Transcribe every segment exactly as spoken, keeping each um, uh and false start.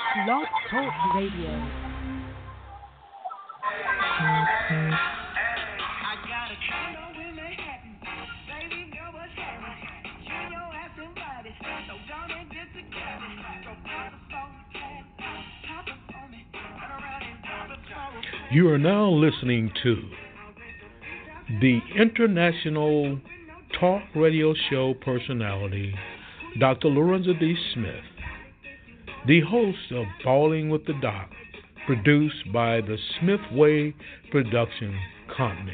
Blog Talk Radio. You are now listening to the international talk radio show personality, Doctor Lorenzo D. Smith, the host of Balling with the Doc, produced by the Smith Way Production Company.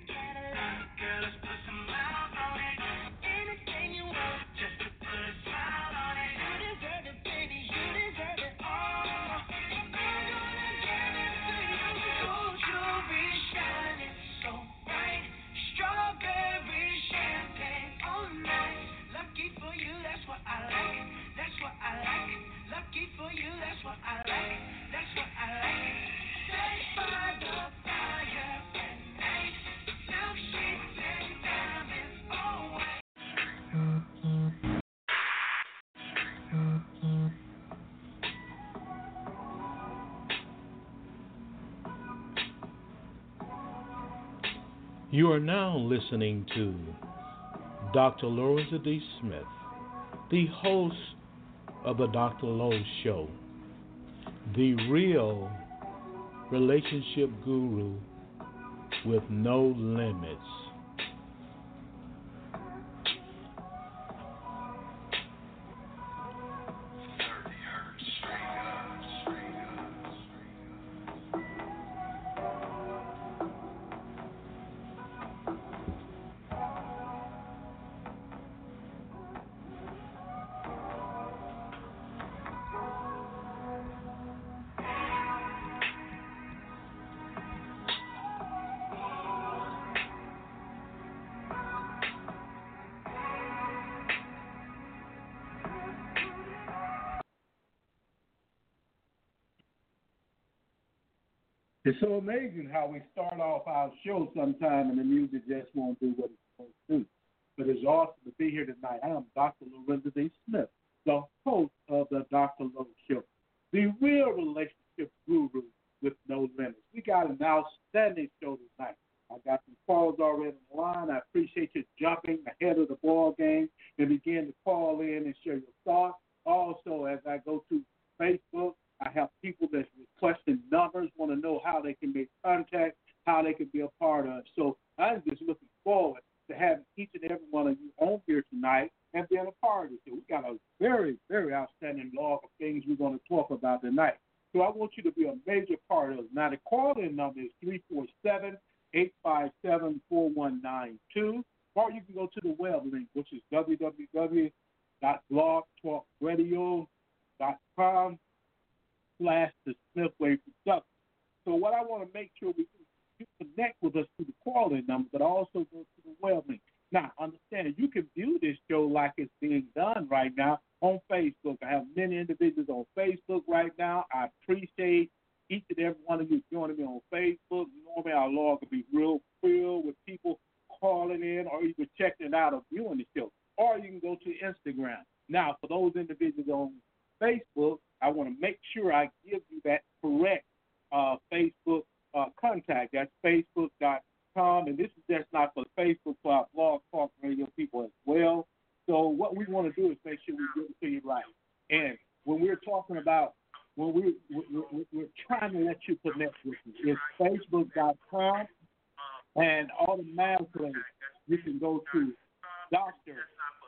You are now listening to Doctor Lorenzo D. Smith, the host of the Doctor Lowe Show, the real relationship guru with no limits. It's so amazing how we start off our show sometime and the music just won't do what it's supposed to do. But it's awesome to be here tonight. I am Doctor Lorenzo D. Smith, the host of the Doctor Lowe Show, the real relationship guru with no limits. We got an outstanding show tonight. I got some calls already on the line. I appreciate you jumping ahead of the ball game and begin to call in and share your thoughts. Also, as I go to Facebook, I have people that's requesting numbers, want to know how they can make contact, how they can be a part of it. So I'm just looking forward to having each and every one of you on here tonight and being a part of it. So we got a very, very outstanding log of things we're going to talk about tonight. So I want you to be a major part of it. Now, the call-in number is three four seven, eight five seven, four one nine two, or you can go to the web link, which is w w w dot blog talk radio dot com. slash the Smithway Production. So what I want to make sure we do, you connect with us through the call-in number, but also go to the web link. Now, understand, you can view this show like it's being done right now on Facebook. I have many individuals on Facebook right now. I appreciate each and every one of you joining me on Facebook. Normally, our log will be real filled with people calling in or either checking it out or viewing the show. Or you can go to Instagram. Now, for those individuals on Facebook, I want to make sure I give you that correct uh, Facebook uh, contact. That's facebook dot com, and this is just not for Facebook, for our Blog Talk Radio people as well. So what we want to do is make sure we give it to you right. And when we're talking about, when we, we're, we're trying to let you connect with us, it's facebook dot com, and automatically you can go to Doctor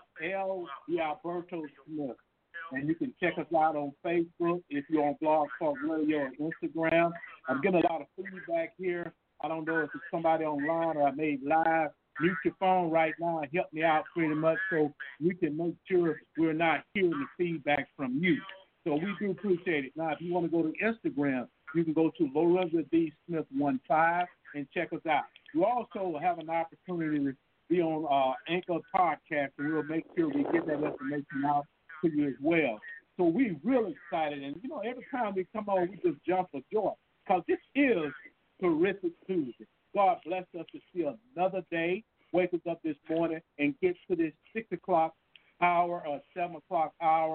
L. Alberto Smith. And you can check us out on Facebook if you're on Blog Talk Radio or Instagram. I'm getting a lot of feedback here. I don't know if it's somebody online or I made live. Mute your phone right now and help me out pretty much so we can make sure we're not hearing the feedback from you. So we do appreciate it. Now, if you want to go to Instagram, you can go to Lorenzo D. Smith one five and check us out. You also have an opportunity to be on uh, Anchor Podcast, and we'll make sure we get that information out to you as well. So we're really excited. And, you know, every time we come on, we just jump for joy because this is Terrific Tuesday. God bless us to see another day, wake us up this morning and get to this six o'clock hour or seven o'clock hour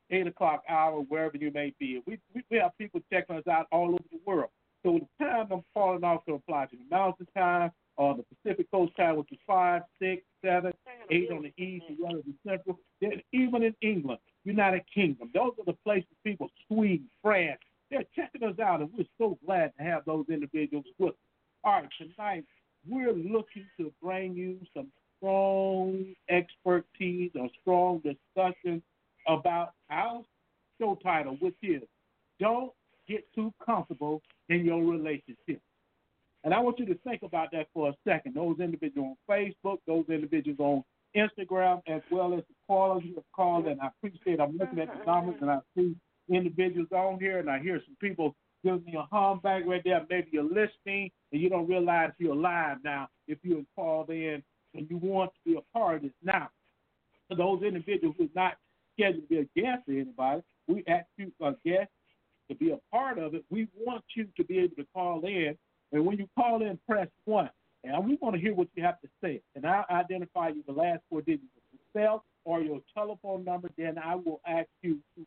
eight o'clock hour, wherever you may be. We, we, we have people checking us out all over the world. So the time I'm calling off to apply to the Mountain Time or the Pacific Coast Time, which is five, six, seven, eight on the East, as well as the Central. Then even in England, United Kingdom, those are the places people, Sweden, France, they're checking us out, and we're so glad to have those individuals with us. All right, tonight we're looking to bring you some strong expertise or strong discussion about our show title, which is Don't Get Too Comfortable in Your Relationship. And I want you to think about that for a second. Those individuals on Facebook, those individuals on Instagram, as well as the callers who have called, and I appreciate I'm looking at the numbers, and I see individuals on here, and I hear some people giving me a hum back right there. Maybe you're listening, and you don't realize you're live now if you have called in and you want to be a part of this. Now, for those individuals who are not scheduled to be a guest or anybody, we ask you a guest to be a part of it. We want you to be able to call in, and when you call in, press one. And we want to hear what you have to say. And I'll identify you the last four digits of yourself or your telephone number. Then I will ask you to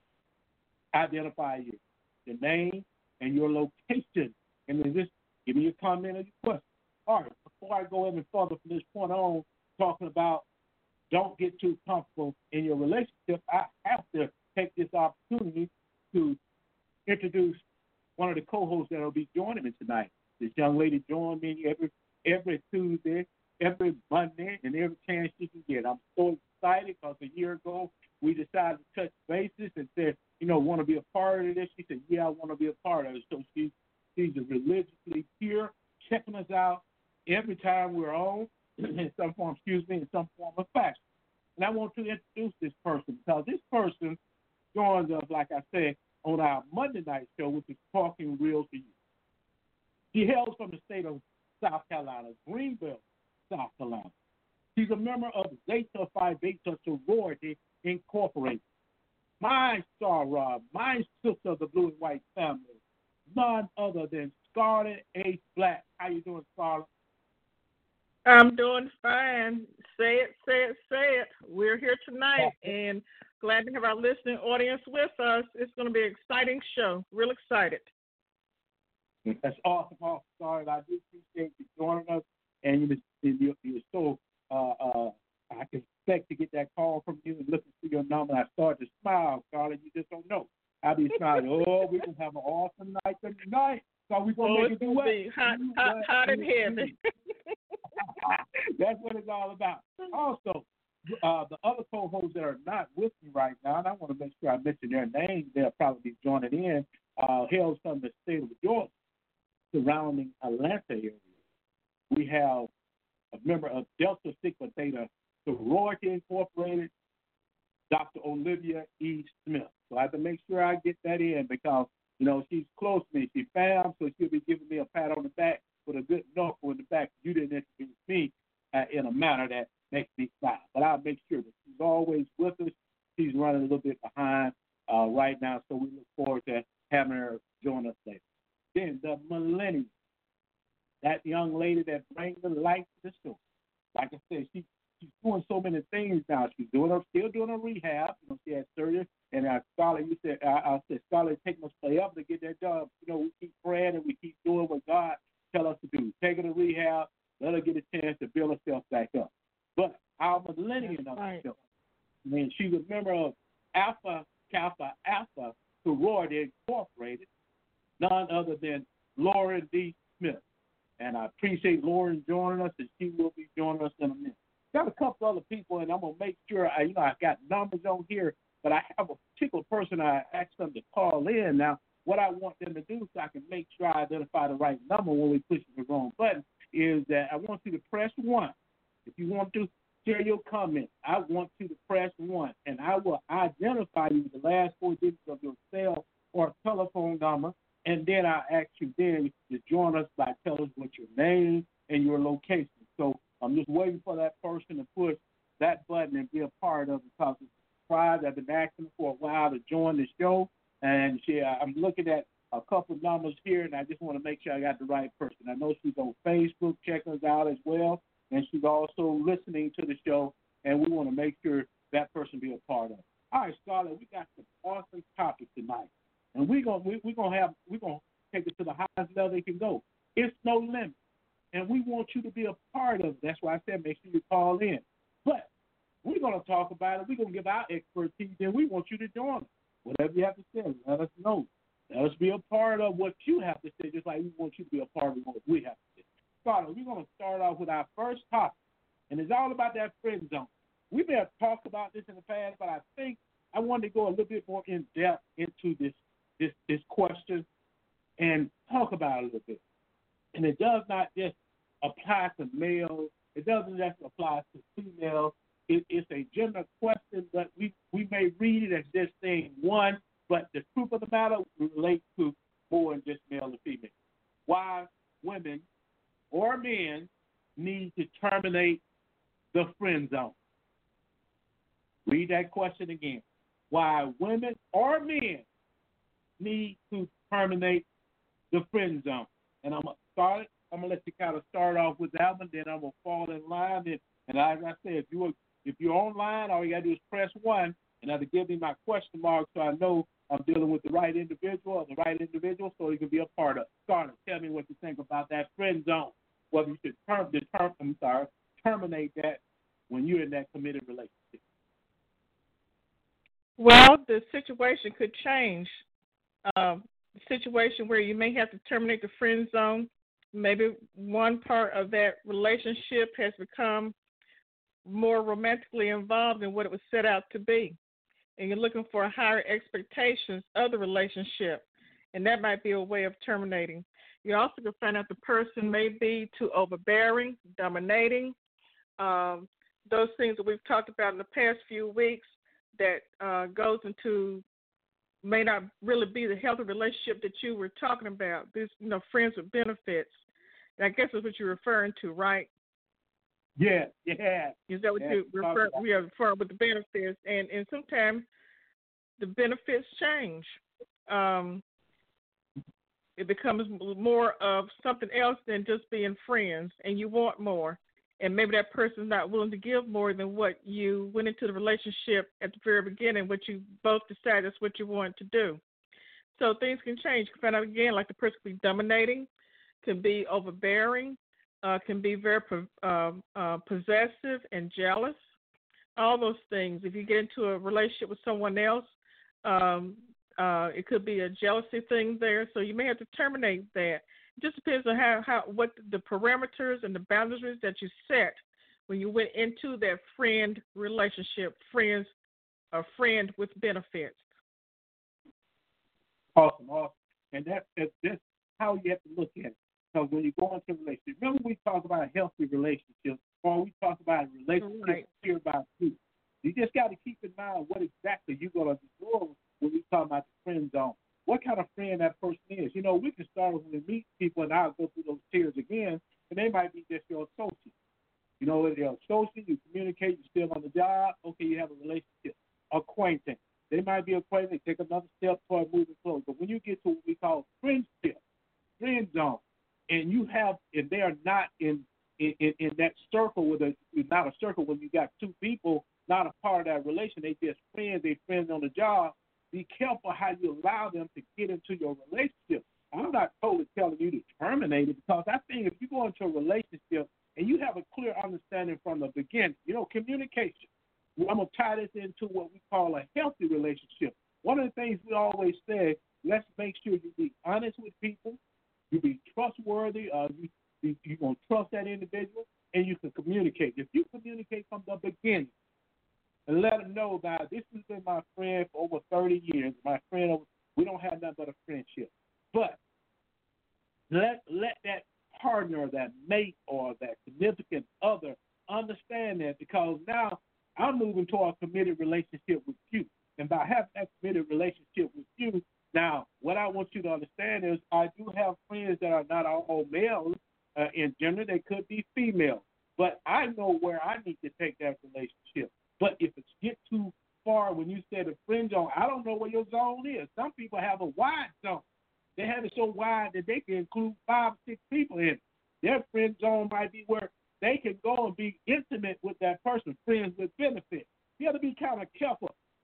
identify you, your name and your location. And then just give me your comment or your question. All right, before I go any further from this point on, talking about don't get too comfortable in your relationship, I have to take this opportunity to introduce one of the co-hosts that will be joining me tonight. This young lady joins me every every Tuesday, every Monday, and every chance she can get. I'm so excited because a year ago we decided to touch bases and said, you know, want to be a part of this. She said, yeah, I want to be a part of it. So she, she's religiously here, checking us out every time we're on, in some form, excuse me, in some form of fashion. And I want to introduce this person because this person joins us, like I said, on our Monday night show, which is Talking Real to You. She hails from the state of South Carolina, Greenville, South Carolina. She's a member of Zeta Phi Beta Sorority Incorporated. My soror, my sister of the blue and white family, none other than Scarlett A. Black. How you doing, Scarlett? I'm doing fine. Say it, say it, say it. We're here tonight and glad to have our listening audience with us. It's going to be an exciting show. Real excited. That's awesome, awesome, Scarlett. I do appreciate you joining us, and you're, you're, you're so, uh, uh, I can expect to get that call from you and looking through your number. I start to smile, Scarlett. You just don't know. I'll be smiling. Oh, we're going to have an awesome night tonight. So we're going to oh, make it's it do gonna be hot, hot, hot and heavy. That's what it's all about. Also, uh, the other co-hosts that are not with me right now, and I want to make sure I mention their names. They'll probably be joining in. Uh, hails from the state of Georgia, surrounding Atlanta area. We have a member of Delta Sigma Theta Sorority Incorporated, Doctor Olivia E. Smith. So I have to make sure I get that in because, you know, she's close to me. She's fam, so she'll be giving me a pat on the back with a good knuckle in the back. You didn't introduce me uh, in a manner that makes me smile. But I'll make sure that she's always with us. She's running a little bit behind uh, right now, so we look forward to having her join us later. Then the millennium, that young lady that brings the light to the show. Like I said, she, she's doing so many things now. She's doing her, still doing her rehab. You know, she had surgery. And uh, Scarlett, you said, I, I said, Scarlett, taking us forever to get that done. You know, we keep praying and we keep doing what God tell us to do. Take her to rehab, let her get a chance to build herself back up. But our millennium of the show, I mean, she's a member of Alpha Kappa Alpha Sorority Incorporated, none other than Lauren D. Smith. And I appreciate Lauren joining us, and she will be joining us in a minute. Got a couple other people, and I'm going to make sure, I, you know, I got numbers on here, but I have a particular person I asked them to call in. Now, what I want them to do so I can make sure I identify the right number when we push the wrong button is that I want you to press one. If you want to share your comment, I want you to press one, and I will identify you with the last four digits of your cell or telephone number, and then I ask you then to join us by telling us what your name and your location. So I'm just waiting for that person to push that button and be a part of it because it's a surprise. I've been asking for a while to join the show, and she, I'm looking at a couple of numbers here, and I just want to make sure I got the right person. I know she's on Facebook, checking us out as well, and she's also listening to the show, and we want to make sure that person be a part of it. All right, Scarlett, we got some awesome topics tonight, and we're gonna we, we're gonna have we're gonna take it to the highest level they can go. It's no limit, and we want you to be a part of it. That's why I said make sure you call in. But we're gonna talk about it. We're gonna give our expertise, and we want you to join us. Whatever you have to say, let us know. Let us be a part of what you have to say, just like we want you to be a part of what we have to say. Scarlett, we're gonna start off with our first topic, and it's all about that friend zone. We may have talked about this in the past, but I think I wanted to go a little bit more in depth into this this this question and talk about it a little bit. And it does not just apply to males. It doesn't just apply to females. It, it's a general question, but we, we may read it as just saying one, but the truth of the matter relates to more than just male and female. Why women or men need to terminate the friend zone. Read that question again. Why women or men need to terminate the friend zone. And I'm going to start it. I'm going to let you kind of start off with that one, then I'm going to fall in line. And, and as I said, if, you were, if you're online, all you got to do is press one, and that'll give me my question mark so I know I'm dealing with the right individual or the right individual so you can be a part of it. Start it. Tell me what you think about that friend zone, whether you should term, determine, I'm sorry, terminate that when you're in that committed relationship. Well, the situation could change. Um, situation where you may have to terminate the friend zone. Maybe one part of that relationship has become more romantically involved than what it was set out to be. And you're looking for higher expectations of the relationship. And that might be a way of terminating. You also can find out the person may be too overbearing, dominating, um, those things that we've talked about in the past few weeks that uh, goes into may not really be the healthy relationship that you were talking about. This, you know, friends with benefits. And I guess that's what you're referring to, right? Yeah, yeah. Is that what yeah, you refer? We are referring with the benefits, and and sometimes the benefits change. Um, it becomes more of something else than just being friends, and you want more. And maybe that person's not willing to give more than what you went into the relationship at the very beginning, what you both decided that's what you wanted to do. So things can change. You can find out again, like the person can be dominating, can be overbearing, uh, can be very uh, uh, possessive and jealous, all those things. If you get into a relationship with someone else, um, uh, it could be a jealousy thing there. So you may have to terminate that. It just depends on how, how what the parameters and the boundaries that you set when you went into that friend relationship, friends, a friend with benefits. Awesome, awesome. And that's, that's, that's how you have to look at it. Because when you go into a relationship, remember we talk about healthy relationships, or we talk about relationships right. here about you. You just got to keep in mind what exactly you're going to do when we talk about the friend zone. What kind of friend that person is. You know, we can start when we meet people, and I'll go through those tiers again, and they might be just your associate. You know, they're associate, you communicate, you're still on the job, okay, you have a relationship. Acquaintance. They might be acquaintance, take another step toward moving close. But when you get to what we call friendship, friend zone, and you have, and they are not in in, in, in that circle with a, not a circle when you got two people not a part of that relation, they just friends, they friends on the job. Be careful how you allow them to get into your relationship. I'm not totally telling you to terminate it, because I think if you go into a relationship and you have a clear understanding from the beginning, you know, communication. I'm going to tie this into what we call a healthy relationship. One of the things we always say, let's make sure you be honest with people, you be trustworthy, uh, you, you, you're going to trust that individual, and you can communicate. If you communicate from the beginning, and let them know that this has been my friend for over thirty years. My friend, we don't have nothing but a friendship. But let let that partner, that mate, or that significant other understand that, because now I'm moving toward a committed relationship with you. And by having that committed relationship with you, now what I want you to understand is I do have friends that are not all males. Uh, in general, they could be female. But I know where I need to take that relationship. But if it gets too far, when you said a friend zone, I don't know where your zone is. Some people have a wide zone. They have it so wide that they can include five or six people in it. Their friend zone might be where they can go and be intimate with that person, friends with benefits. You have to be kind of careful.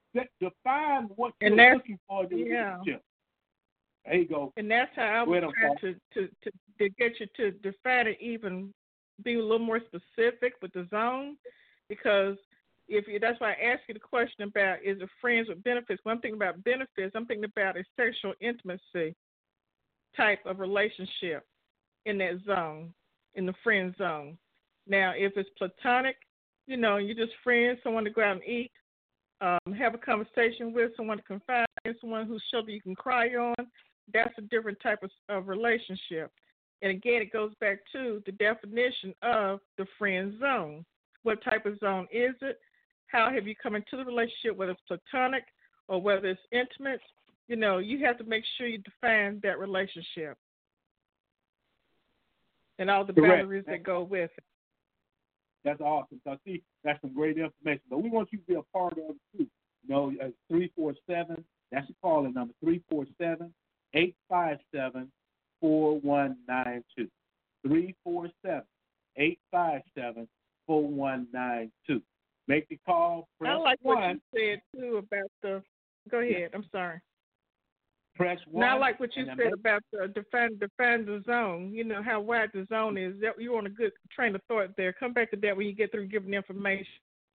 That define what and you're that's, looking for in your yeah. relationship. There you go. And that's how I Go was ahead, I'm trying sorry. to, to, to, to get you to define it, even be a little more specific with the zone, because if you, that's why I asked you the question about is it friends with benefits. When I'm thinking about benefits, I'm thinking about a sexual intimacy type of relationship in that zone, in the friend zone. Now, if it's platonic, you know, you're just friends, someone to go out and eat, um, have a conversation with, someone to confide in, someone whose shoulder you can cry on, that's a different type of, of relationship. And again, it goes back to the definition of the friend zone. What type of zone is it? How have you come into the relationship, whether it's platonic or whether it's intimate? You know, you have to make sure you define that relationship and all the Correct. boundaries that go with it. That's awesome. So, see, that's some great information. But we want you to be a part of it, too. You know, uh, three four seven, that's the calling number, three four seven, eight five seven, four one nine two. three four seven, eight five seven, four one nine two. Make the call. Press I like one. what you said, too, about the – go ahead. I'm sorry. Press one. Now, I like what you and said make- about the define, define the zone, you know, how wide the zone is. That, you're on a good train of thought there. Come back to that when you get through giving the information.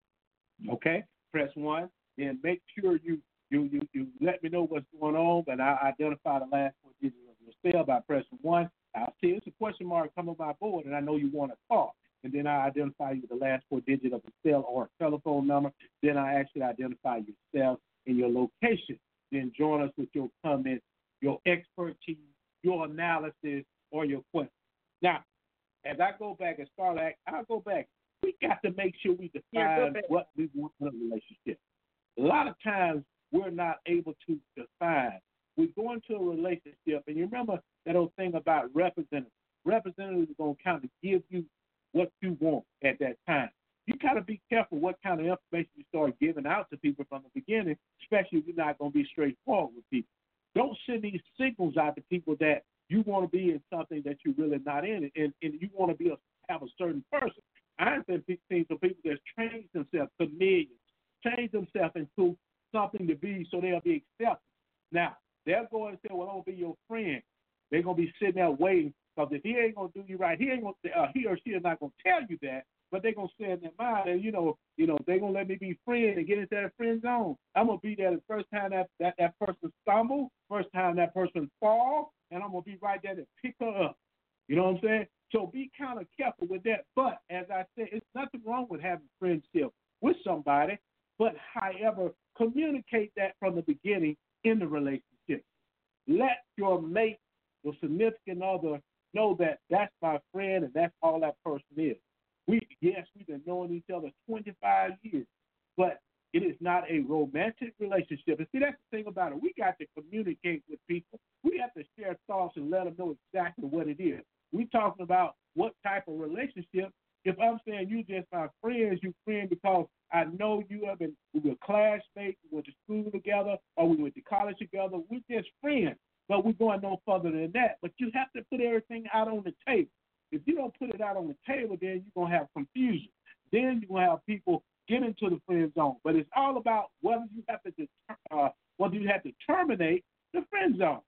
Okay, press one. Then make sure you, you, you, you let me know what's going on, but I identify the last four digits of your cell by pressing one. I'll see it's a question mark come on my board, and I know you want to talk. And then I identify you the last four digits of the cell or telephone number. Then I actually identify yourself and your location. Then join us with your comments, your expertise, your analysis, or your question. Now, as I go back and start, I'll go back. We got to make sure we define Yeah, what we want in a relationship. A lot of times we're not able to define. We go into a relationship, and you remember that old thing about representatives. Representatives are going to kind of give you what you want at that time. You got to be careful what kind of information you start giving out to people from the beginning, especially if you're not going to be straightforward with people. Don't send these signals out to people that you want to be in something that you're really not in, and, and you want to be a, have a certain person. I've been seeing some people that change themselves, chameleons, change themselves into something to be so they'll be accepted. Now, they'll go and say, well, I'm going to be your friend. They're going to be sitting there waiting, because if he ain't going to do you right, he ain't going to, uh, he or she is not going to tell you that, but they're going to say in their mind, and, you know, you know, they're going to let me be friend and get into that friend zone. I'm going to be there the first time that, that, that person stumble, first time that person fall, and I'm going to be right there to pick her up. You know what I'm saying? So be kind of careful with that. But as I said, it's nothing wrong with having friendship with somebody, but however, communicate that from the beginning in the relationship. Let your mate, your significant other, know that that's my friend and that's all that person is. We yes, we've been knowing each other twenty-five years, but it is not a romantic relationship. And see, that's the thing about it. We got to communicate with people. We have to share thoughts and let them know exactly what it is. We're talking about what type of relationship. If I'm saying you just my friends, you friend because I know you have been, we were classmates, we went to school together, or we went to college together. We're just friends, but we're going no further than that. But you have to put everything out on the table. If you don't put it out on the table, then you're going to have confusion. Then you're going to have people get into the friend zone. But it's all about whether you have to uh, whether you have to terminate the friend zone.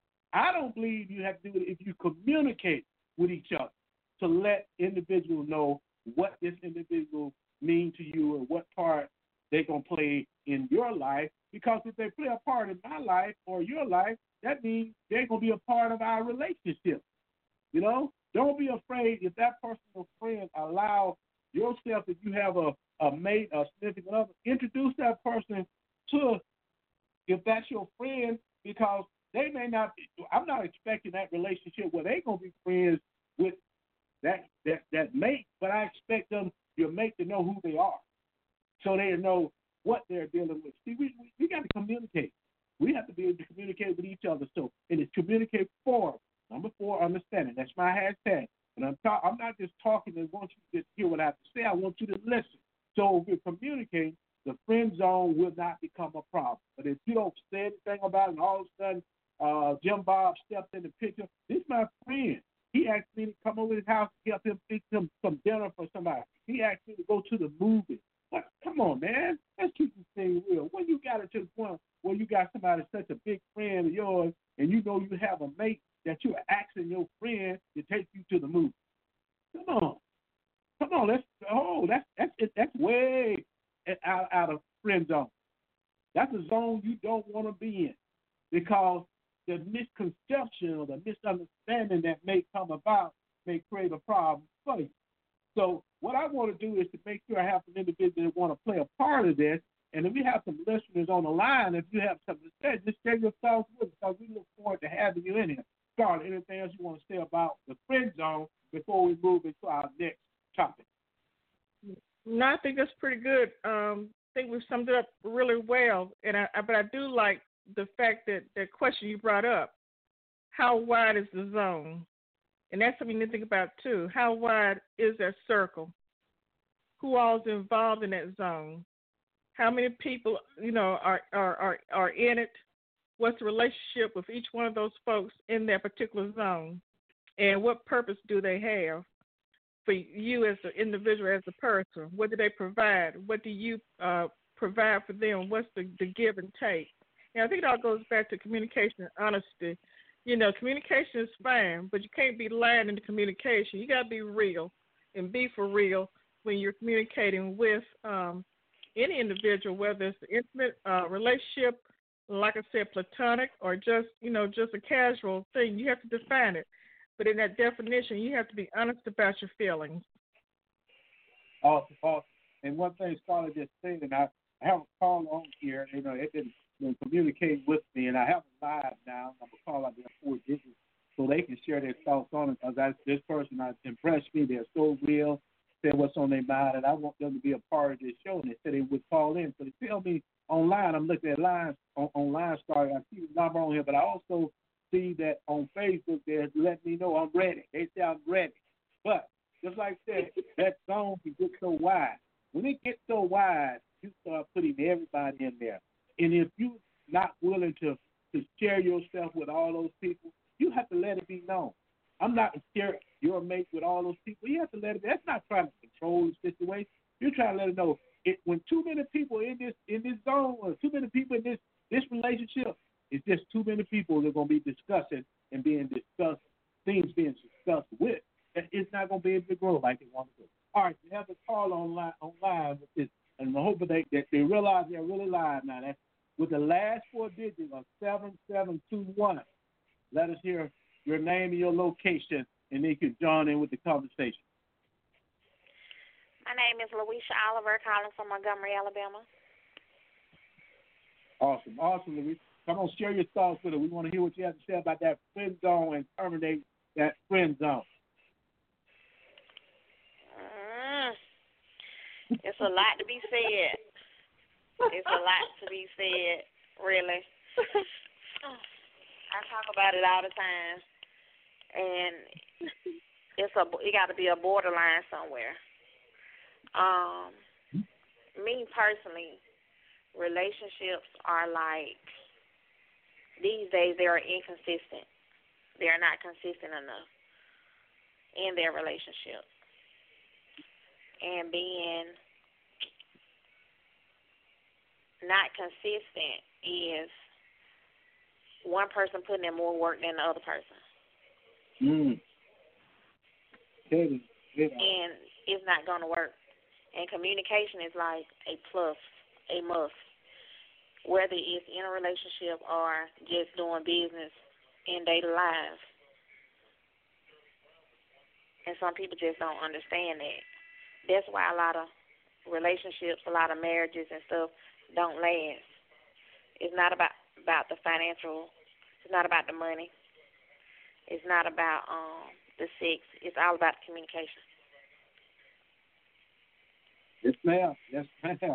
I don't believe you have to do it if you communicate with each other to let individuals know what this individual means to you and what part they're going to play in your life. Because if they play a part in my life or your life, that means they're going to be a part of our relationship. You know, don't be afraid if that person or friend allow yourself, if you have a, a mate, a significant other, introduce that person to, if that's your friend, because they may not, I'm not expecting that relationship where they're going to be friends with that, that, that mate, but I expect them, your mate, to know who they are so they know what they're dealing with. See, we, we, we got to communicate. We have to be able to communicate with each other. So, and it's communicate for. Number four, understanding. That's my hashtag. And I'm ta- I'm not just talking and want you to just hear what I have to say. I want you to listen. So if we're communicating, the friend zone will not become a problem. But if you don't say anything about it and all of a sudden uh, Jim Bob stepped in the picture, this is my friend. He asked me to come over to his house to help him fix him some dinner for somebody. He asked me to go to the movie. But come on, man. Let's keep this thing real. When you got it to the point where you got somebody such a big friend of yours and you know you have a mate that you're asking your friend to take you to the movie. Come on. Come on. Let's, oh, that's, that's, that's way out, out of friend zone. That's a zone you don't want to be in because the misconception or the misunderstanding that may come about may create a problem for you. So what I want to do is to make sure I have some individuals that want to play a part of this. And if we have some listeners on the line, if you have something to say, just share your thoughts with us because we look forward to having you in here. Scarlett, anything else you want to say about the friend zone before we move into our next topic? No, I think that's pretty good. Um, I think we've summed it up really well. And I, but I do like the fact that that question you brought up, how wide is the zone? And that's something to think about, too. How wide is that circle? Who all is involved in that zone? How many people, you know, are, are, are, are in it? What's the relationship with each one of those folks in that particular zone? And what purpose do they have for you as an individual, as a person? What do they provide? What do you uh, provide for them? What's the, the give and take? And I think it all goes back to communication and honesty. You know, communication is fine, but you can't be lying in the communication. You got to be real and be for real when you're communicating with um, any individual, whether it's an intimate uh, relationship, like I said, platonic, or just, you know, just a casual thing. You have to define it. But in that definition, you have to be honest about your feelings. Awesome, awesome. And one thing Scarlett just said, and I, I have a call on here, you know, it didn't you know, communicate with me, and I have a live now. I'm going to call out their four digits so they can share their thoughts on it because that's, this person has impressed me. They're so real, said what's on their mind, and I want them to be a part of this show. And they said they would call in. So they tell me online, I'm looking at lines on, online starting. I see the number on here, but I also see that on Facebook they're letting me know I'm ready. They say I'm ready. But just like I said, that zone can get so wide. When it gets so wide, you start putting everybody in there. And if you're not willing to, to share yourself with all those people, you have to let it be known. I'm not going to share your mate with all those people. You have to let it be. That's not trying to control the situation. You're trying to let it know. It, when too many people in this in this zone, or too many people in this, this relationship, it's just too many people that are going to be discussing and being discussed, things being discussed with. And it's not going to be able to grow like they want to grow. All right, you have a call online, online with this, and I hope they, that they realize they're really live now. That's with the last four digits of seven seven two one. Let us hear your name and your location, and then you can join in with the conversation. My name is Louisha Oliver, calling from Montgomery, Alabama. Awesome, awesome, Louisha. Come on, share your thoughts with us. We want to hear what you have to say about that friend zone and terminate that friend zone. Mm, it's a lot to be said. It's a lot to be said, really. I talk about it all the time, and it's a it got to be a borderline somewhere. Um, me personally, relationships are like these days they are inconsistent. They are not consistent enough in their relationship, and being not consistent is one person putting in more work than the other person. Mm. Good. Good. And it's not going to work. And communication is like a plus, a must, whether it's in a relationship or just doing business in daily lives. And some people just don't understand that. That's why a lot of relationships, a lot of marriages and stuff don't last. It's not about, about the financial, it's not about the money. It's not about um, the sex. It's all about the communication. Yes, ma'am. Yes, ma'am.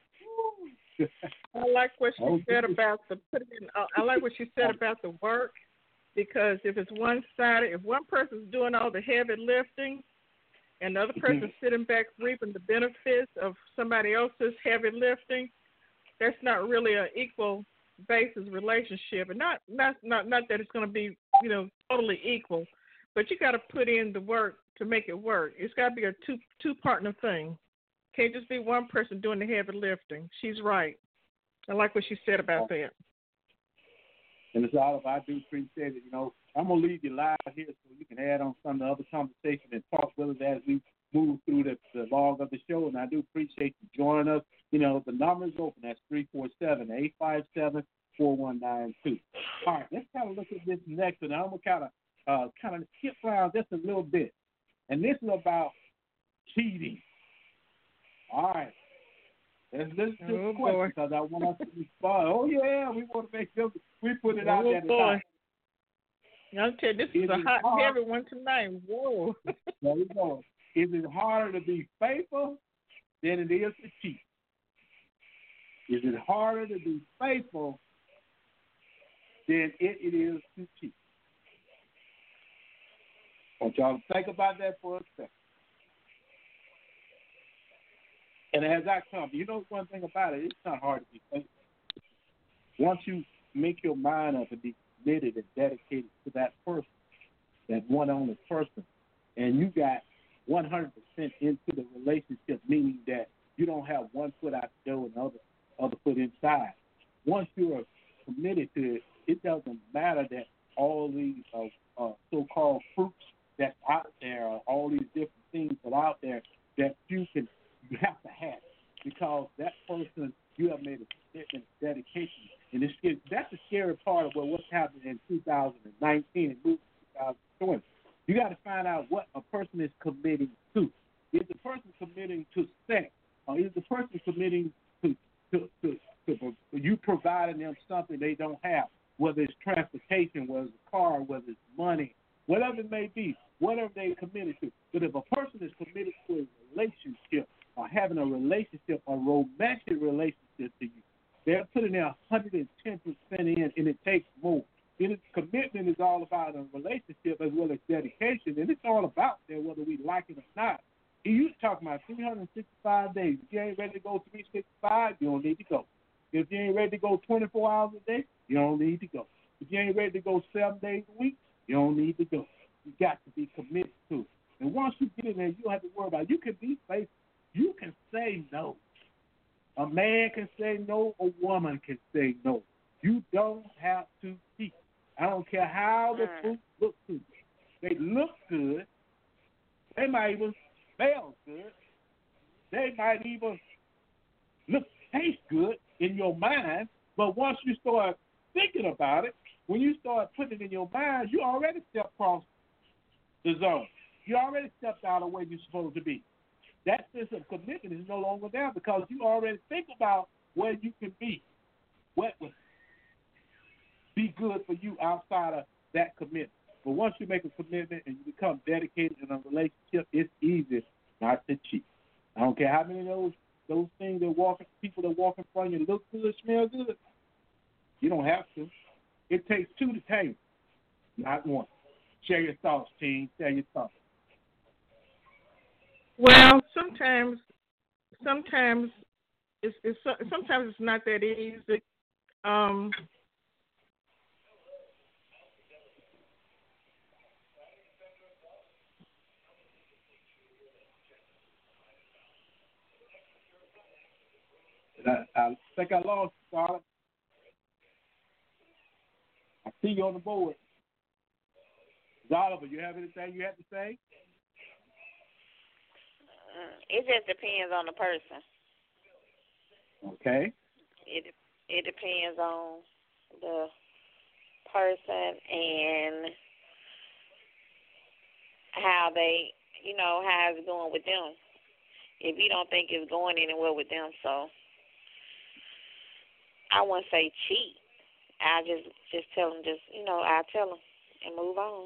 I like what she said about the putting. Uh, I like what she said about the work, because if it's one-sided, if one person's doing all the heavy lifting, and the other person's sitting back reaping the benefits of somebody else's heavy lifting, that's not really an equal basis relationship. And not not not not that it's going to be, you know, totally equal, but you got to put in the work to make it work. It's got to be a two two partner thing. can't just be one person doing the heavy lifting. She's right. I like what she said about that. And it's all about, I do appreciate it. You know, I'm going to leave you live here so you can add on some of the other conversation and talk with us as we move through the, the log of the show. And I do appreciate you joining us. You know, the number is open. That's three four seven, eight five seven, four one nine two. All right, let's kind of look at this next one. I'm going to kind of, uh, kind of skip around just a little bit. And this is about cheating. All right. Let's listen to oh, the question because I want us to respond. Oh, yeah, we want to make sure we put it out oh, there. Boy. I'll tell you, this is, is a hot hard? heavy one tonight. Whoa. There you go. Is it harder to be faithful than it is to cheat? Is it harder to be faithful than it, it is to cheat? I want y'all to think about that for a second. And as I come, you know one thing about it, it's not hard to be faithful. Once you make your mind up and be committed and dedicated to that person, that one only person, and you got one hundred percent into the relationship, meaning that you don't have one foot out the door and the other, other foot inside. Once you are committed to it, it doesn't matter that all these uh, uh, so-called fruits that's out there, all these different things that are out there that you can You have to have it because that person, you have made a commitment, dedication. And it's, that's the scary part of what, what's happening in two thousand nineteen and moving to two thousand twenty. You got to find out what a person is committing to. Is the person committing to sex? Or is the person committing to, to, to, to, to you providing them something they don't have, whether it's transportation, whether it's a car, whether it's money, whatever it may be, whatever they're committed to. But if a person is committed to a relationship, or having a relationship, a romantic relationship to you, they're putting their one hundred ten percent in, and it takes more. And its commitment is all about a relationship as well as dedication, and it's all about that whether we like it or not. And you talking about three hundred sixty-five days. If you ain't ready to go three hundred sixty-five, you don't need to go. If you ain't ready to go twenty-four hours a day, you don't need to go. If you ain't ready to go seven days a week, you don't need to go. You got to be committed to it. And once you get in there, you don't have to worry about it. You can be faithful. You can say no. A man can say no. A woman can say no. You don't have to cheat. I don't care how the fruit looks to you. They look good. They might even smell good. They might even look taste good in your mind. But once you start thinking about it, when you start putting it in your mind, you already stepped across the zone. You already stepped out of where you're supposed to be. That sense of commitment is no longer there because you already think about where you can be, what would be good for you outside of that commitment. But once you make a commitment and you become dedicated in a relationship, it's easy not to cheat. I don't care how many of those those things that walk, people that walk in front of you look good, smell good. You don't have to. It takes two to tango, not one. Share your thoughts, team. Share your thoughts. Well, sometimes, sometimes it's, it's sometimes it's not that easy. Um, I, I think I lost you, Charlotte. I see you on the board. Oliver, you have anything you have to say? It just depends on the person. Okay. It it depends on the person and how they, you know, how it's going with them. If you don't think it's going anywhere with them, so I wouldn't say cheat. I just just tell them, just you know, I tell them and move on.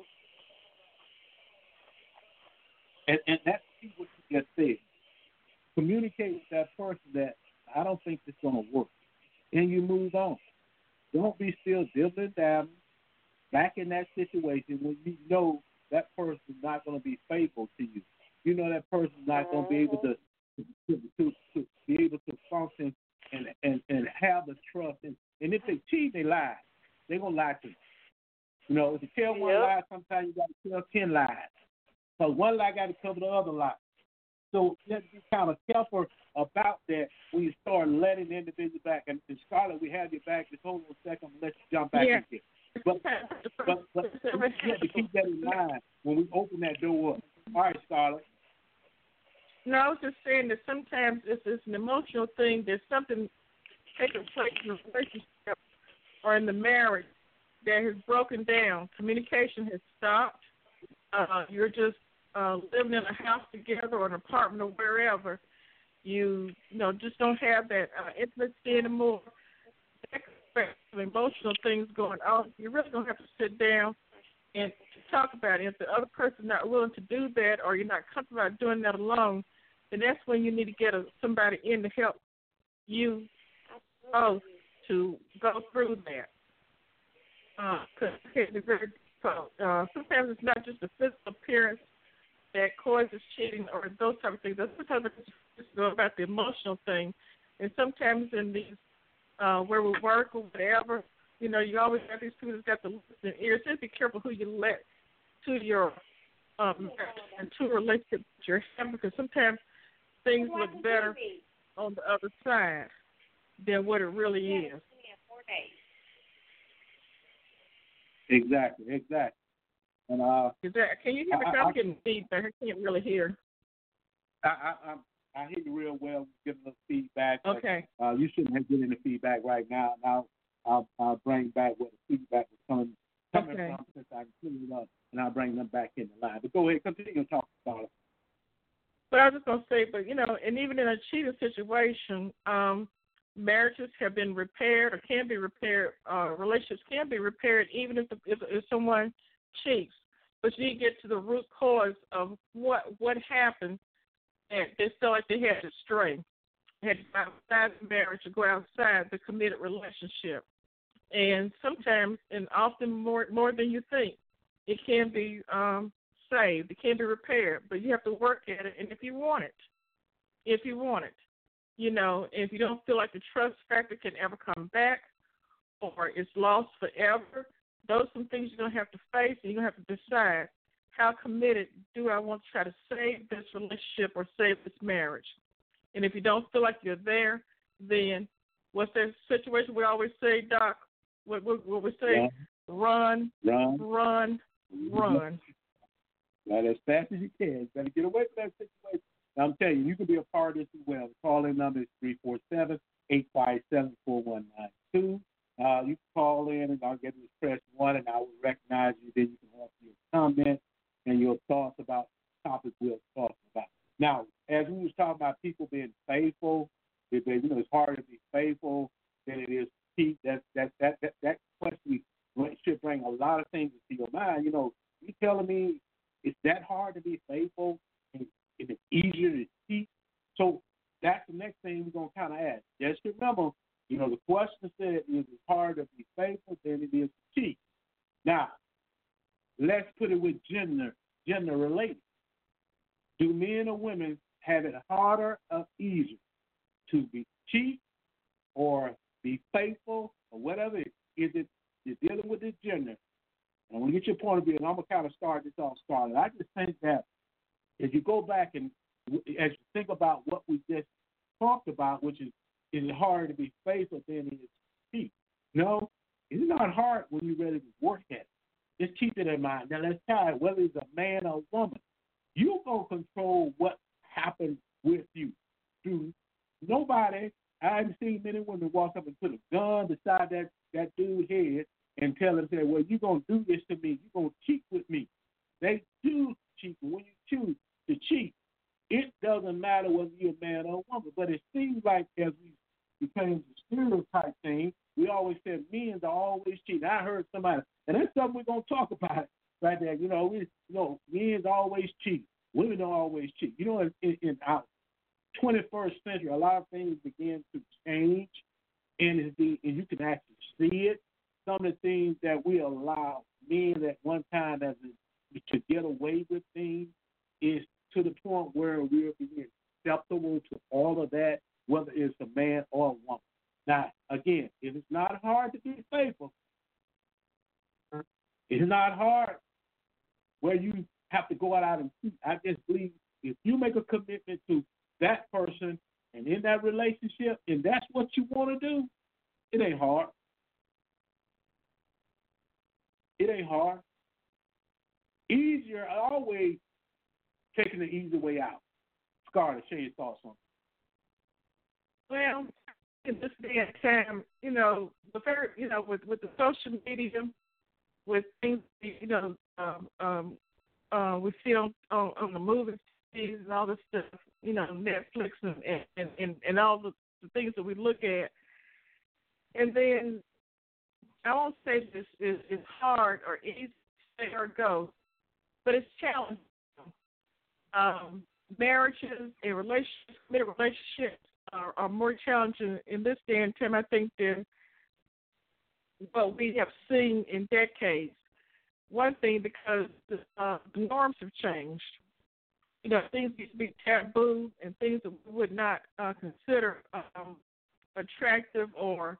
And, and that's what you just said. Communicate with that person that I don't think it's going to work. And you move on. Don't be still dibbling down back in that situation when you know that person's not going to be faithful to you. You know that person's not going to be able to to, to, to be able to function and, and, and have the trust. And, and if they cheat, they lie. They're going to lie to you. You know, if you tell one yep. lie, sometimes you got to tell ten lies. Because one lie got to cover the other lie. So you have to be kind of careful about that when you start letting the individual back. And, and Scarlett, we have your back. Just hold on a second. I'm going to let you jump back Yeah. in here. But, but, but you have to keep that in mind when we open that door up. All right, Scarlett. No, I was just saying that sometimes it's, it's an emotional thing. There's something taking place in the relationship or in the marriage that has broken down. Communication has stopped. Uh, you're just uh, living in a house together or an apartment or wherever. You, you know, just don't have that uh, intimacy anymore. Emotional things going on. You're really going to have to sit down and talk about it. If the other person's not willing to do that or you're not comfortable about doing that alone, then that's when you need to get a, somebody in to help you both to go through that. Because uh, it can be very difficult. Uh, sometimes it's not just the physical appearance that causes cheating or those type of things. Sometimes it's about the emotional thing. And sometimes in these, uh, where we work or whatever, you know, you always have these people that got the listening ears. Just be careful who you let to your um, and to a relationship that you're having, because sometimes things look better on the other side than what it really is. Exactly, exactly. And uh, is that, can you hear me? I, I'm getting feedback. I can't really hear. I I I, I hear you real well. Giving us feedback. Okay. But, uh, you shouldn't have getting the feedback right now. Now I'll, I'll bring back where the feedback was coming coming okay. from, since I can clean it up, and I'll bring them back in the line. But go ahead, continue to talk about it. But I was just gonna say, but you know, and even in a cheating situation, um, marriages have been repaired or can be repaired. Uh, relationships can be repaired even if, the, if if someone cheats. But you need to get to the root cause of what what happened, and they felt like they had to stray, they had to go outside the marriage or go outside the committed relationship. And sometimes, and often more more than you think, it can be um, saved. It can be repaired, but you have to work at it. And if you want it, if you want it, you know, if you don't feel like the trust factor can ever come back or it's lost forever, those are some things you're going to have to face, and you're going to have to decide, how committed do I want to try to save this relationship or save this marriage? And if you don't feel like you're there, then what's that situation we always say, Doc? What, what, what we say? Yeah. Run, run, run, run. Right, as fast as you can. You better get away from that situation. Now, I'm telling you, you can be a part of this as well. The call-in number is three four seven, eight five seven, four one nine two. Uh, you can call in, and I'll get you to press one, and I will recognize you. Then you can have your comment and your thoughts about the topic we're talking about. Now, as we was talking about people being faithful, you know, it's harder to be faithful than it is to keep. That that that that, that question should bring a lot of things into your mind. You know, you telling me it's that hard to be faithful, and, and it's easier to keep. So that's the next thing we're gonna kind of ask. Just remember, you know, the question said is it's harder to be faithful than it is to cheat. Now, let's put it with gender, gender related. Do men or women have it harder or easier to be cheat or be faithful or whatever? Is it you're dealing with this gender? And I want to get your point of view, and I'm gonna kind of start this off started. I just think that if you go back and as you think about what we just talked about, which is is it hard to be faithful than it is to cheat? No, it's not hard when you're ready to work at it. Just keep it in mind. Now let's try it, whether it's a man or a woman. You're going to control what happens with you. Through nobody, I haven't seen many women walk up and put a gun beside that, that dude's head and tell him, say, well, you're going to do this to me. You're going to cheat with me. They do cheat. When you choose to cheat, it doesn't matter whether you're a man or a woman. But it seems like as we became the stereotype thing, we always said men are always cheating. I heard somebody, and that's something we're going to talk about right there. You know, we, you know, men's always cheat. Women don't always cheat. You know, in, in, in our twenty-first century, a lot of things began to change, and, it's the, and you can actually see it. Some of the things that we allow men at one time as a, to get away with things is to the point where we're being acceptable to all of that, whether it's a man or a woman. Now, again, if it's not hard to be faithful, it's not hard where you have to go out and cheat. I just believe If you make a commitment to that person and in that relationship, and that's what you want to do, it ain't hard. It ain't hard. Easier, always taking the easy way out. Scarlett, share your thoughts on it. Well, in this day and time, you know, the very, you know, with, with the social media, with things, you know, um, um, uh, we see on, on, on the movies and all this stuff, you know, Netflix and, and, and, and all the, the things that we look at. And then I won't say this is, is hard or easy to say or go, but it's challenging. Um, marriages and relationships, committed relationships are, are more challenging in this day and time, I think, than what we have seen in decades. One thing, because the, uh, the norms have changed. You know, things used to be taboo and things that we would not uh, consider um, attractive or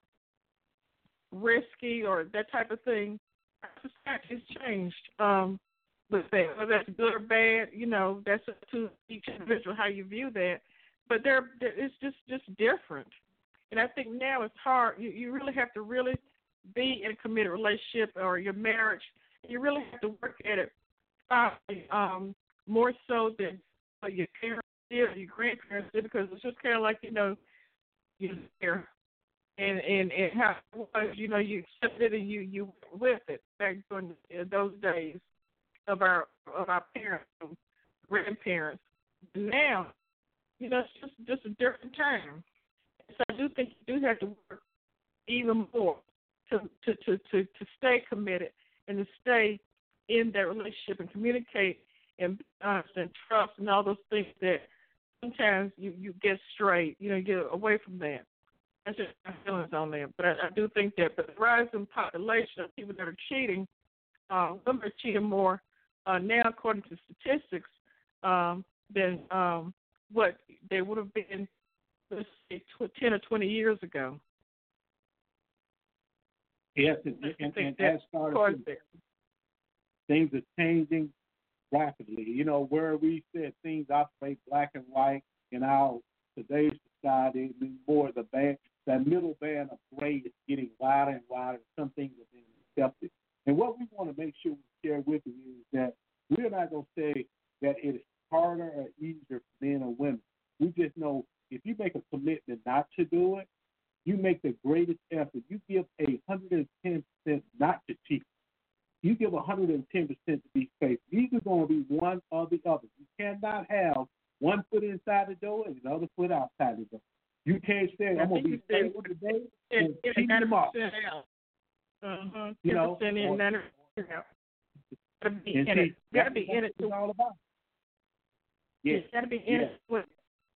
risky or that type of thing. Our society has changed. Um, with that, whether that's good or bad, you know, that's up to each individual how you view that. But they're, they're, it's just, just different. And I think now it's hard. You, you really have to really be in a committed relationship or your marriage. You really have to work at it uh, um, more so than uh, your parents did or your grandparents did, because it's just kind of like, you know, you're there. And, and, and how it was, you know, you accepted it and you, you went with it back during those days of our of our parents and grandparents. Now, you know, it's just, just a different time. So I do think you do have to work even more to to, to, to, to stay committed and to stay in that relationship and communicate and be honest and trust and all those things that sometimes you, you get straight, you know, you get away from that. That's just my feelings on that. But I, I do think that the rising population of people that are cheating, uh, women are cheating more uh, now, according to statistics, um, than um, what they would have been, let's say, ten or twenty years ago. Yes, and, and, and as started, things are changing rapidly. You know, where we said things operate black and white in our today's society, more the band, that middle band of gray is getting wider and wider. Some things are being accepted. And what we want to make sure we share with you is that we're not going to say that it is harder or easier for men or women. We just know if you make a commitment not to do it, you make the greatest effort. You give a one hundred ten percent not to cheat. You give one hundred ten percent to be faithful. These are going to be one or the other. You cannot have one foot inside the door and the other foot outside the door. You can't say, I'm going to be faithful today and cheat tomorrow. Uh-huh. You know, in, or, ninety percent out. Gotta be in see, it. Gotta be in it. It's all about. Yes. You gotta be in yes. it. With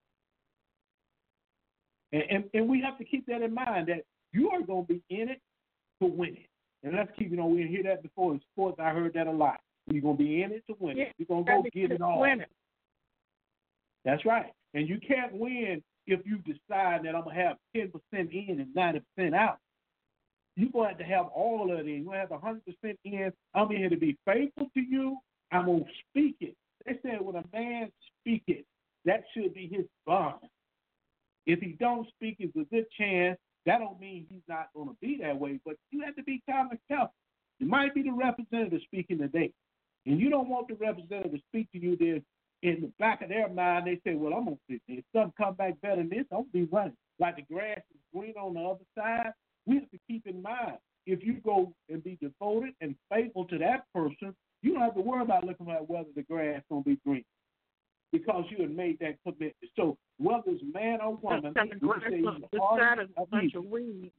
and, and and we have to keep that in mind that you are going to be in it to win it. And let's keep, you know, we didn't hear that before in sports. I heard that a lot. You're going to be in it to win yeah, it. You're going to go get it all. Win it. That's right. And you can't win if you decide that I'm going to have ten percent in and ninety percent out. You're going to have to have all of it in. You're going to have one hundred percent in. I'm in here to be faithful to you. I'm going to speak it. They said when a man speak it, that should be his bond. If he don't speak, it's a good chance. That don't mean he's not going to be that way, but you have to be kind of careful. It might be the representative speaking today, and you don't want the representative to speak to you there. In the back of their mind, they say, well, I'm going to, if something come back better than this, I'm going to be running. Like the grass is green on the other side, we have to keep in mind, if you go and be devoted and faithful to that person, you don't have to worry about looking at whether the grass is going to be green because you have made that commitment. So whether it's man or woman, the grass on the side is a bunch of weeds.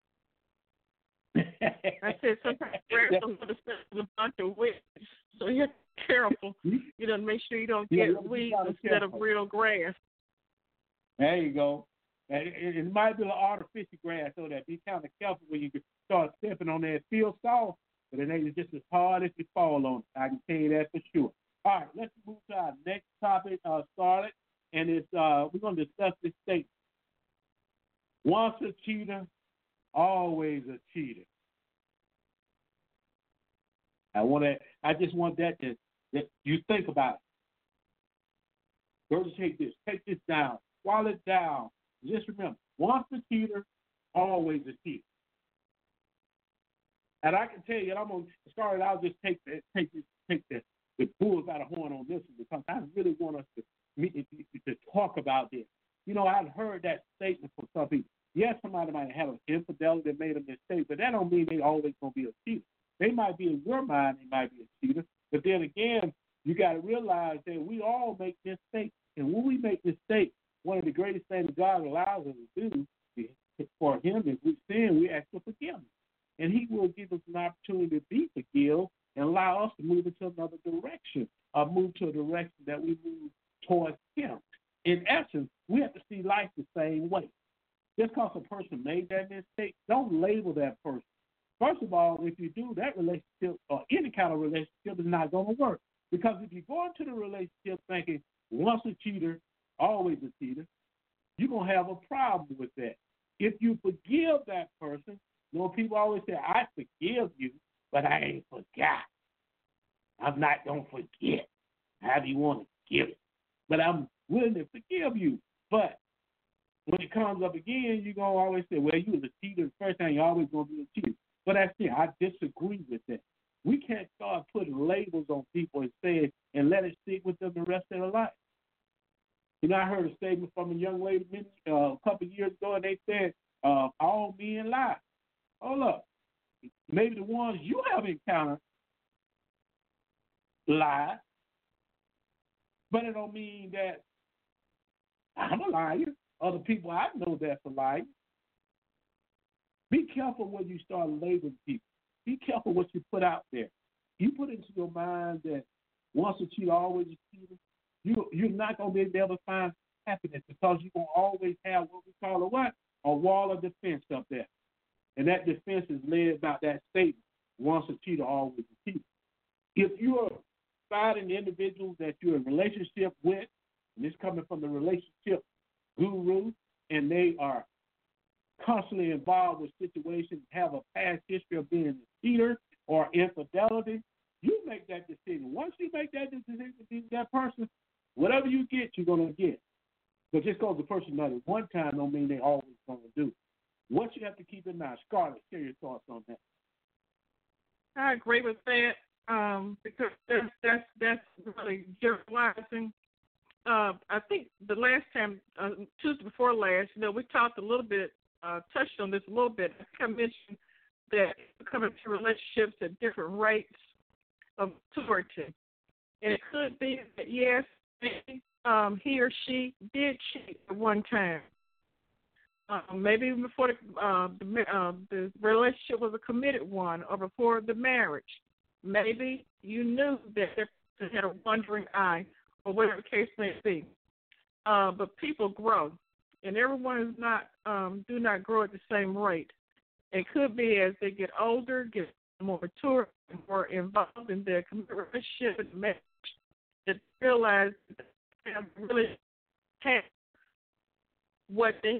I said sometimes grass on the side is a bunch of weeds. So you have to be careful. You know, make sure you don't get yeah, weeds instead careful. of real grass. There you go. And it, it might be an artificial grass, so that be kind of careful when you start stepping on that. It feels soft, but it ain't just as hard as you fall on it. I can tell you that for sure. All right, let's move to our next topic, uh, Scarlett, and it's uh, we're going to discuss this statement. Once a cheater, always a cheater. I want to. I just want that to that you think about it. Girls, take this, take this down, swallow it down. Just remember, once a cheater, always a cheater. And I can tell you, and I'm gonna start it. I'll just take the take this, take the the bulls out of horn on this one because I really want us to meet to talk about this. You know, I've heard that statement from some people. Yes, somebody might have an infidelity that made a mistake, but that don't mean they always gonna be a cheater. They might be in your mind, they might be a cheater, but then again, you got to realize that we all make mistakes, and when we make mistakes, one of the greatest things God allows us to do for Him is we sin, we ask for forgiveness. And He will give us an opportunity to be forgiven and allow us to move into another direction, or move to a direction that we move towards Him. In essence, we have to see life the same way. Just because a person made that mistake, don't label that person. First of all, if you do, that relationship or any kind of relationship is not going to work. Because if you go into the relationship thinking once a cheater, always a cheater, you're going to have a problem with that. If you forgive that person, you know, people always say, I forgive you, but I ain't forgot. I'm not going to forget. How do you want to forgive it? But I'm willing to forgive you. But when it comes up again, you're going to always say, well, you was a cheater the first time, you're always going to be a cheater. But that's it. I disagree with that. We can't start putting labels on people and say and let it stick with them the rest of their life. You know, I heard a statement from a young lady many, uh, a couple of years ago, and they said, uh, all men lie. Hold up. Maybe the ones you have encountered lie, but it don't mean that I'm a liar. Other people I know that's a liar. Be careful when you start labeling people. Be careful what you put out there. You put into your mind that once a cheater, always a cheater, you, you're not going to be able to find happiness because you're going to always have what we call a what? A wall of defense up there. And that defense is led by that statement, once a cheater, always a cheater. If you're finding individuals that you're in a relationship with, and this coming from the relationship guru, and they are constantly involved with situations, have a past history of being a cheater or infidelity, you make that decision. Once you make that decision to be that person, whatever you get, you're going to get. But just because the person does it one time don't mean they always going to do. What you have to keep in mind, Scarlett, share your thoughts on that. I agree with that um, because that's, that's, that's really generalizing. Uh, I think the last time, uh, Tuesday before last, you know, we talked a little bit, uh, touched on this a little bit. I kind of mentioned that coming to relationships at different rates of maturity. And it could be that, yes, maybe, um, he or she did cheat at one time. Uh, maybe before the, uh, the, uh, the relationship was a committed one or before the marriage. Maybe you knew that they had a wandering eye or whatever the case may be. Uh, but people grow, and everyone is not um, do not grow at the same rate. It could be as they get older, get more mature, and more involved in their relationship and marriage, that they realize that they really have what they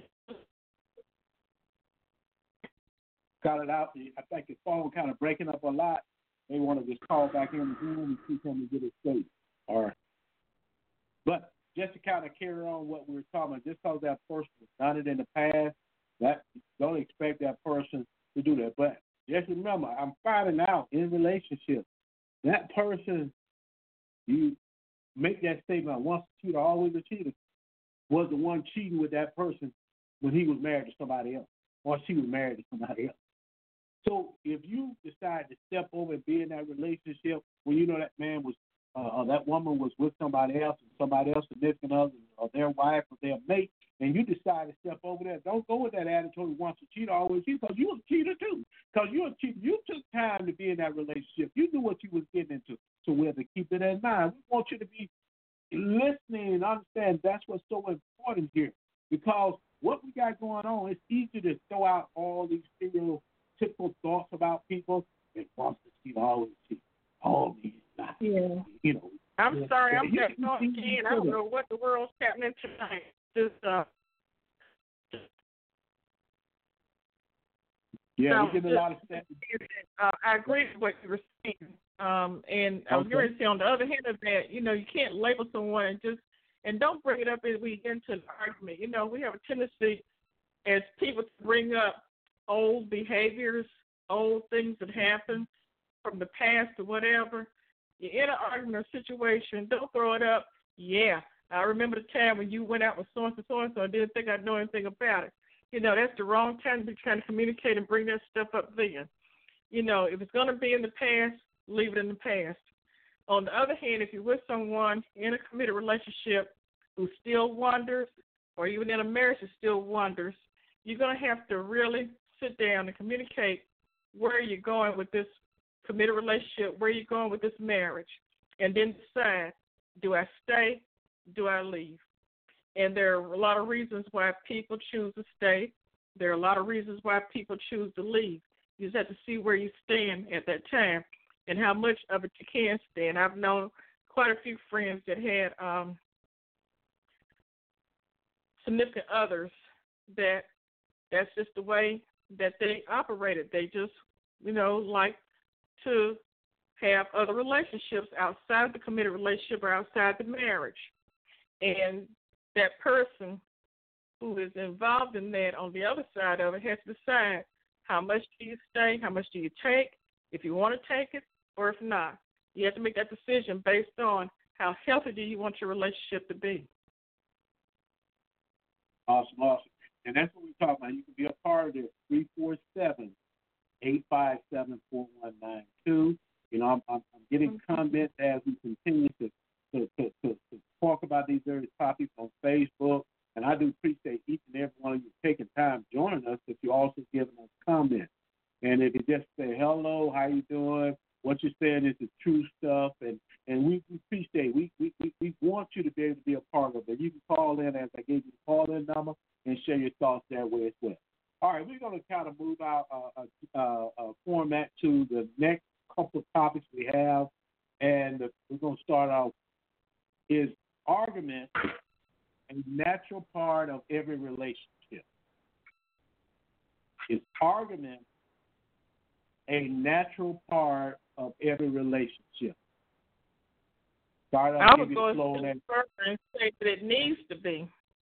got it out. I think his phone kind of breaking up a lot. They want to just call back in the room and see him to get it straight. All right. But just to kind of carry on what we were talking about, just because that person has done it in the past, that don't expect that person to do that. But just remember, I'm finding out in relationships, that person, you make that statement, once a cheater, always a cheater, was the one cheating with that person when he was married to somebody else, or she was married to somebody else. So if you decide to step over and be in that relationship when you know that man was, uh, or that woman was with somebody else, and somebody else, significant other, or their wife, or their mate, and you decide to step over there, don't go with that attitude, once a cheater, always cheater, because you're a cheater too. Because you're a cheater. You took time to be in that relationship. You knew what you was getting into. So we have to keep it in mind. We want you to be listening and understand that's what's so important here. Because what we got going on, it's easy to throw out all these stereotypical thoughts about people. They want to cheat, always cheat. All these not. Yeah. You know. I'm yeah. sorry, I'm yeah. getting off again. I don't know what the world's happening tonight. Just, uh, yeah, no, we getting a lot of stuff. Uh, I agree with what you were saying. Um, and I was Okay. going to say, on the other hand of that, you know, you can't label someone and just And don't bring it up as we get into an argument. You know, we have a tendency as people to bring up old behaviors, old things that happened from the past or whatever. You're in an argument or situation, don't throw it up. Yeah, I remember the time when you went out with so-and-so, so-and-so, and didn't think I'd know anything about it. You know, that's the wrong time to be trying to communicate and bring that stuff up then. You know, if it's going to be in the past, leave it in the past. On the other hand, if you're with someone in a committed relationship who still wonders, or even in a marriage that still wonders, you're going to have to really sit down and communicate where you're going with this committed relationship, where you're going with this marriage, and then decide, do I stay, do I leave? And there are a lot of reasons why people choose to stay. There are a lot of reasons why people choose to leave. You just have to see where you stand at that time and how much of it you can stand. I've known quite a few friends that had um, significant others that that's just the way that they operated. They just, you know, like to have other relationships outside the committed relationship or outside the marriage. And that person who is involved in that on the other side of it has to decide how much do you stay, how much do you take, if you want to take it or if not. You have to make that decision based on how healthy do you want your relationship to be. Awesome, awesome. And that's what we're talking about. You can be a part of this, three four seven, eight five seven, four one nine two. You know, I'm, I'm, I'm getting comments as we continue to to, to, to to talk about these various topics on Facebook. And I do appreciate each and every one of you taking time joining us, but you're also giving us comments. And if you just say, hello, how you doing? What you're saying is the true stuff. And, and we, we appreciate it. We, we, we want you to be able to be a part of it. You can call in, as I gave you the call-in number, and share your thoughts that way as well. All right, we're going to kind of move our uh, uh, uh, format to the next couple of topics we have. And we're going to start out, is argument a natural part of every relationship? Is argument a natural part of every relationship? Start I would go further and say that it needs to be.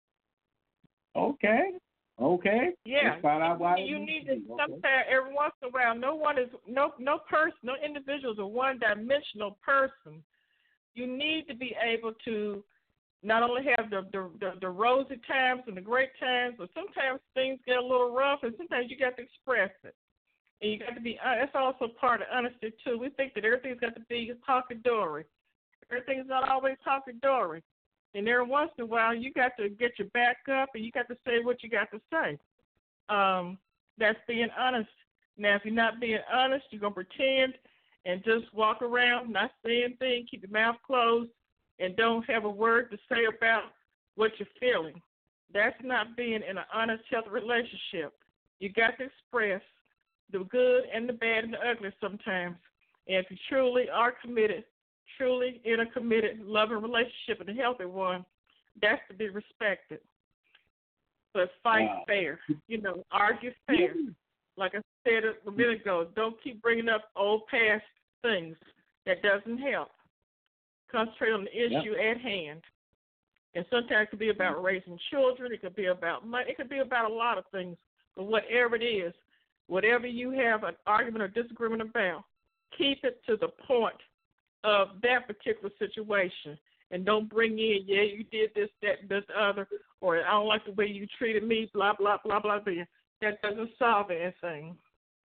Okay. Okay. Yeah. Let's find out why you it need to to be. sometimes Okay. every once in a while. No one is no no person, no individual is a one-dimensional person. You need to be able to not only have the, the the the rosy times and the great times, but sometimes things get a little rough, and sometimes you got to express it. And you got to be. That's also part of honesty too. We think that everything's got to be talky-dory. Everything's not always talky-dory. And every once in a while, you got to get your back up, and you got to say what you got to say. Um, that's being honest. Now, if you're not being honest, you're going to pretend and just walk around, not say anything, keep your mouth closed, and don't have a word to say about what you're feeling. That's not being in an honest, healthy relationship. You got to express the good and the bad and the ugly sometimes. And if you truly are committed, truly in a committed, loving relationship and a healthy one, that's to be respected. But fight wow. fair. You know, argue fair. Like I said a minute ago, don't keep bringing up old past things. That doesn't help. Concentrate on the issue yep. at hand. And sometimes it could be about raising children. It could be about money. It could be about a lot of things. But whatever it is, whatever you have an argument or disagreement about, keep it to the point of that particular situation. And don't bring in, yeah, you did this, that, this, other, or I don't like the way you treated me, blah, blah, blah, blah, blah. That doesn't solve anything.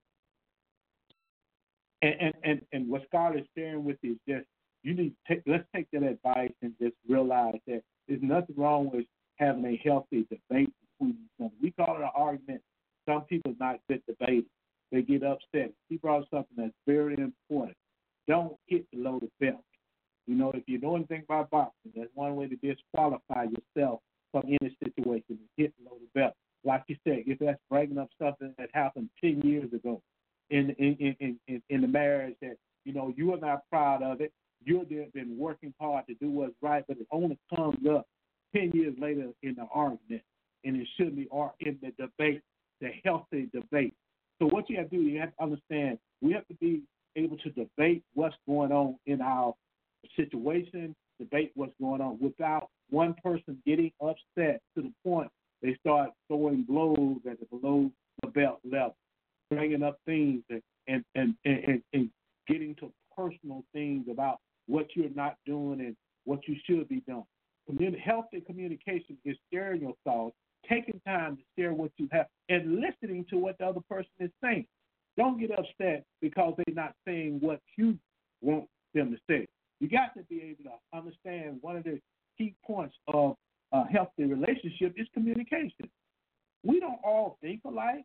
And, and, and, and what Scott is sharing with you is just, you need to take, let's take that advice and just realize that there's nothing wrong with having a healthy debate between each other. We call it an argument. Some people are not good debaters. They get upset. He brought something that's very important. Don't hit below the belt. You know, if you know anything about boxing, that's one way to disqualify yourself from any situation is hit below the belt. Like you said, if that's bringing up something that happened ten years ago in in in, in, in the marriage that, you know, you are not proud of it, you've been working hard to do what's right, but it only comes up ten years later in the argument, and it should be in the debate, the healthy debate. So what you have to do, you have to understand, we have to be able to debate what's going on in our situation debate what's going on without one person getting upset to the point they start throwing blows at the below the belt level, bringing up things and and, and, and, and getting to personal things about what you're not doing and what you should be doing. Communi- healthy communication is sharing your thoughts, taking time to share what you have, and listening to what the other person is saying. Don't get upset because they're not saying what you want them to say. You got to be able to understand one of the key points of a healthy relationship is communication. We don't all think alike,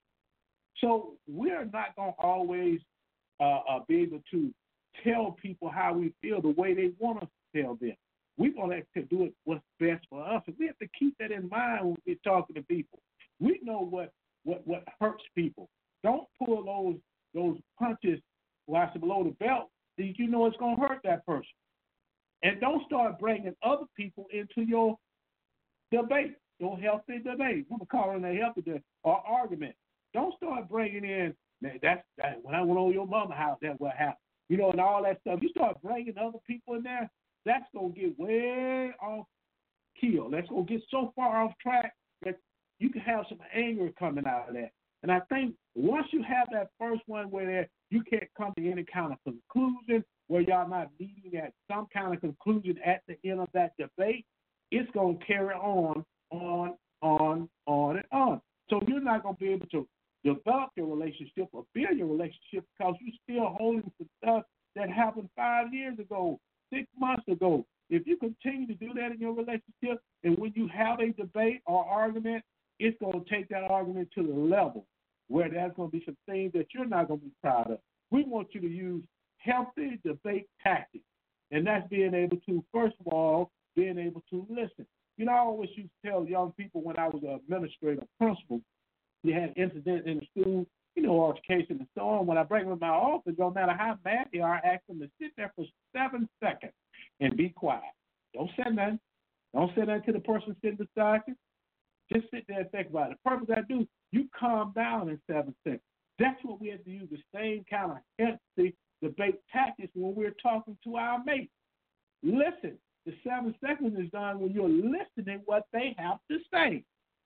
so we're not going to always uh, uh, be able to tell people how we feel the way they want us to tell them. We're going to have to do it what's best for us, and we have to keep that in mind when we're talking to people. We know what, what, what hurts people. Don't pull those those punches while it's below the belt that you know it's going to hurt that person. And don't start bringing other people into your debate, your healthy debate. I'm calling it a healthy debate or argument. Don't start bringing in, man, that's that, when I went over your mama's house, that's what happened. You know, and all that stuff. You start bringing other people in there, that's going to get way off keel. That's going to get so far off track that you can have some anger coming out of that. And I think once you have that first one where you can't come to any kind of conclusion, where y'all not meeting at some kind of conclusion at the end of that debate, it's going to carry on, on, on, on, and on. So you're not going to be able to develop your relationship or build your relationship because you're still holding some stuff that happened five years ago, six months ago. If you continue to do that in your relationship, and when you have a debate or argument, it's going to take that argument to the level where there's going to be some things that you're not going to be proud of. We want you to use healthy debate tactics, and that's being able to, first of all, being able to listen. You know, I always used to tell young people when I was an administrator principal, we had incidents in the school, you know, altercation and so on. When I bring them in my office, no matter how mad they are, I ask them to sit there for seven seconds and be quiet. Don't say nothing. Don't say nothing to the person sitting beside you. Just sit there and think about it. The purpose I do, you calm down in seven seconds. That's what we have to use, the same kind of healthy debate tactics when we're talking to our mates. Listen. The seven seconds is done when you're listening what they have to say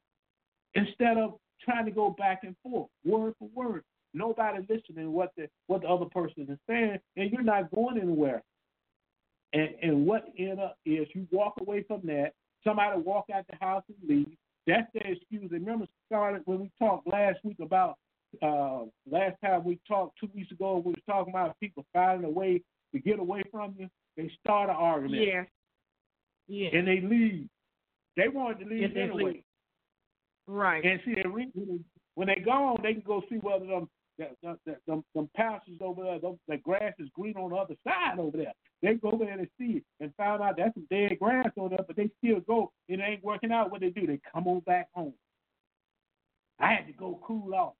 instead of trying to go back and forth, word for word. Nobody listening what the what the other person is saying, and you're not going anywhere. And and what end up is you walk away from that. Somebody walk out the house and leave. That's their excuse. Remember, started when we talked last week about uh, last time we talked two weeks ago. We were talking about people finding a way to get away from you. They start an argument. Yeah. Yeah. And they leave. They wanted to leave yeah, anyway. Leave. Right. And see, they re- when they gone, they can go see whether them them, them, them pastures over there, them, the grass is green on the other side over there. They go over there and see it and find out that's some dead grass over there, but they still go. It ain't working out. What they do, they come on back home. I had to go cool off.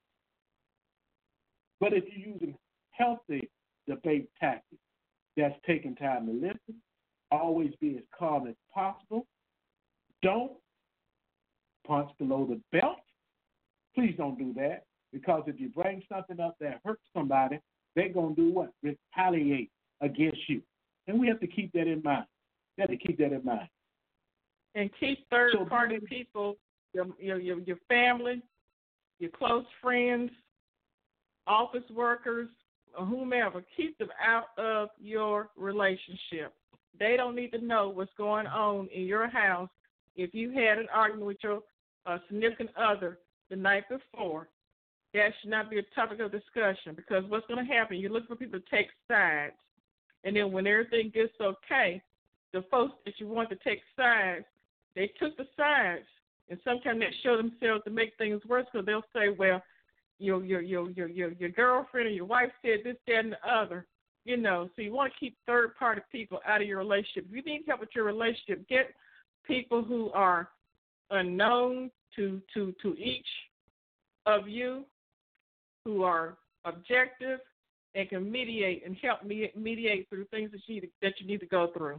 But if you're using healthy debate tactics, that's taking time to listen. Always be as calm as possible. Don't punch below the belt. Please don't do that, because if you bring something up that hurts somebody, they're going to do what? Retaliate against you. And we have to keep that in mind. We have to keep that in mind. And keep third-party so, people, your, your, your, your family, your close friends, office workers, or whomever, keep them out of your relationship. They don't need to know what's going on in your house. If you had an argument with your uh, significant other the night before, that should not be a topic of discussion, because what's going to happen, you look for people to take sides, and then when everything gets okay, the folks that you want to take sides, they took the sides, and sometimes they show themselves to make things worse, because they'll say, well, your your your your your your girlfriend or your wife said this, that, and the other. You know, so you want to keep third-party people out of your relationship. If you need help with your relationship, get people who are unknown to to to each of you, who are objective and can mediate and help me mediate through things that you that you need to go through.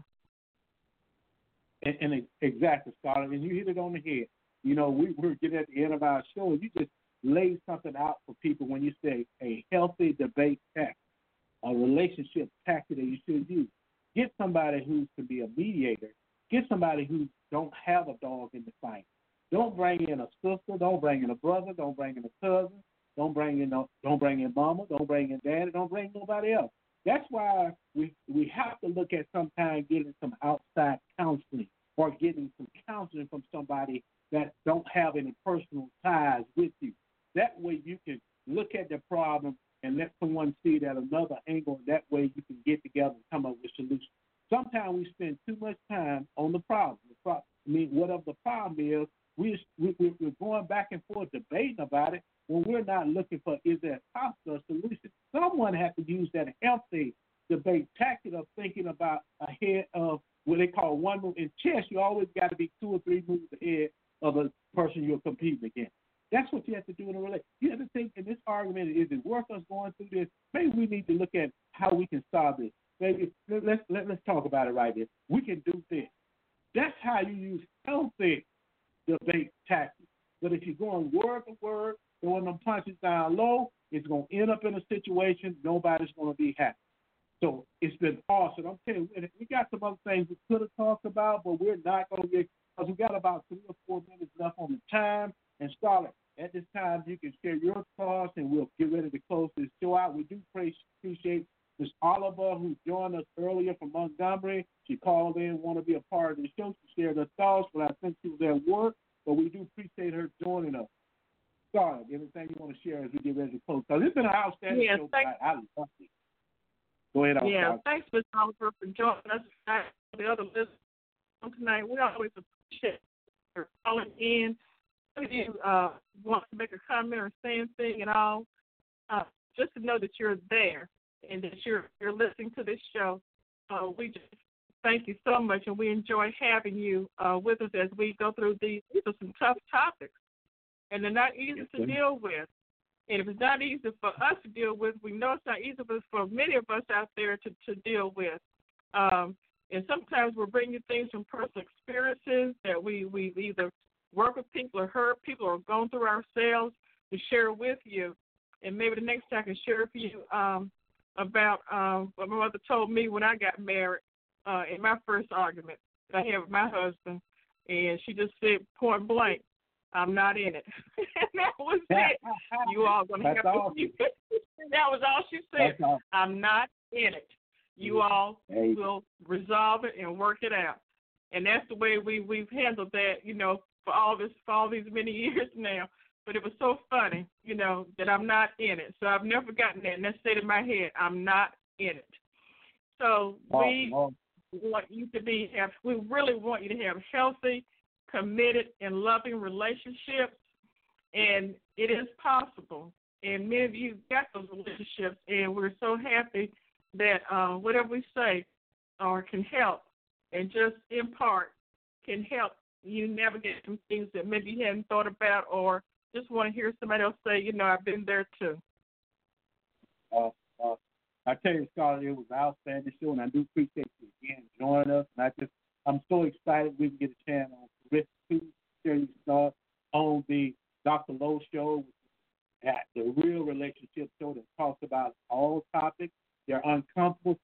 And, and exactly, Scarlett, and you hit it on the head. You know, we, we're getting at the end of our show, and you just laid something out for people when you say a healthy debate tactic, a relationship tactic that you should use. Get somebody who can be a mediator. Get somebody who don't have a dog in the fight. Don't bring in a sister. Don't bring in a brother. Don't bring in a cousin. Don't bring in no, don't bring in mama. Don't bring in daddy. Don't bring nobody else. That's why we we have to look at sometimes getting some outside counseling or getting some counseling from somebody that don't have any personal ties with you. That way you can look at the problem and let someone see that another angle. That way you can get together and come up with solutions. Sometimes we spend too much time on the problem. The problem I mean, whatever the problem is, we, we, we're going back and forth debating about it when we're not looking for, is there a possible solution? Someone has to use that healthy debate tactic of thinking about ahead of what they call one move. In chess, you always got to be two or three moves ahead of the person you're competing against. That's what you have to do in a relationship. You have to think in this argument, is it worth us going through this? Maybe we need to look at how we can solve this. Maybe let's let, let's talk about it right here. We can do this. That's how you use healthy debate tactics. But if you're going word for word, throwing them punches down low, it's going to end up in a situation nobody's going to be happy. So it's been awesome. I'm telling you, we got some other things we could have talked about, but we're not going to get, because we got about three or four minutes left on the time. And Scarlett, at this time, you can share your thoughts, and we'll get ready to close this show out. We do appreciate Miss Oliver, who joined us earlier from Montgomery. She called in, want to be a part of the show. She shared her thoughts, but I think she was at work. But we do appreciate her joining us. Scarlett, anything you want to share as we get ready to close? Because it's been an outstanding yeah, show. Thanks. I, I love it. Go ahead. Yeah, Scarlett. thanks, Miz Oliver, for joining us tonight. The other listeners tonight, we always appreciate her calling in. If you uh, want to make a comment or say anything at all, uh, just to know that you're there and that you're you're listening to this show. Uh, we just thank you so much, and we enjoy having you uh, with us as we go through these. These are some tough topics, and they're not easy Yes, to sir. deal with. And if it's not easy for us to deal with, we know it's not easy for many of us out there to, to deal with. Um, and sometimes we're bringing things from personal experiences that we, we either work with people or heard people or gone through ourselves to share with you. And maybe the next time I can share with you um, about um, what my mother told me when I got married uh, in my first argument that I had with my husband. And she just said point blank, I'm not in it. And that was it. You all going to have awesome. to. That was all she said. Awesome. I'm not in it. You all hey. will resolve it and work it out. And that's the way we, we've handled that, you know, for all this for all these many years now. But it was so funny, you know, that I'm not in it. So I've never gotten that, and that stayed in my head. I'm not in it. So we Oh, oh. want you to be have we really want you to have healthy, committed, and loving relationships, and it is possible. And many of you got those relationships, and we're so happy that uh, whatever we say or can help, and just in part can help you navigate some things that maybe you hadn't thought about, or just want to hear somebody else say, you know, I've been there too. Uh, uh, I tell you, Scarlett, it was an outstanding show, and I do appreciate you again joining us. And I just, I'm so excited we can get a chance on Rick to share your thoughts on the Doctor Lowe show, at the real relationship show that talks about all topics. They're uncomfortable,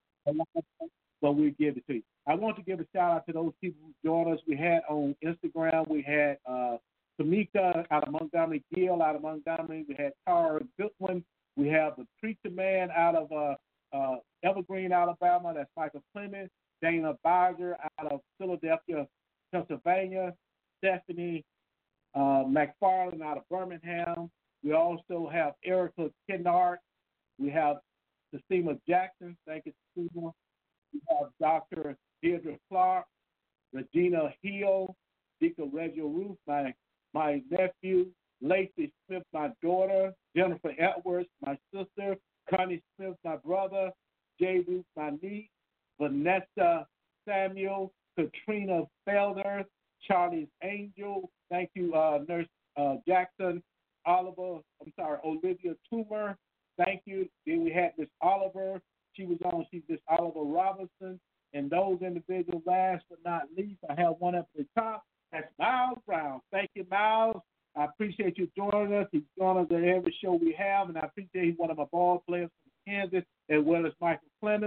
but we give it to you. I want to give a shout out to those people who joined us. We had on Instagram, we had uh, Tamika out of Montgomery, Gill out of Montgomery. We had Tara Goodwin. We have the Preacher Man out of uh, uh, Evergreen, Alabama. That's Michael Clemens. Dana Barger out of Philadelphia, Pennsylvania. Stephanie uh, McFarland out of Birmingham. We also have Erica Kennard. We have Sesima Jackson. Thank you, Sesima. We have Doctor Deirdre Clark, Regina Hill, Dika Reggio Ruth, my my nephew, Lacey Smith, my daughter, Jennifer Edwards, my sister, Connie Smith, my brother, Jay Ruth, my niece, Vanessa Samuel, Katrina Felder, Charlie's Angel. Thank you, uh, Nurse uh, Jackson, Oliver, I'm sorry, Olivia Toomer. Thank you. Then we had Miss Oliver. She was on, she's Miss Oliver Robinson. And those individuals, last but not least, I have one up at the top. That's Miles Brown. Thank you, Miles. I appreciate you joining us. He's joined us at every show we have, and I appreciate he's one of my ball players from Kansas, as well as Michael Clemens.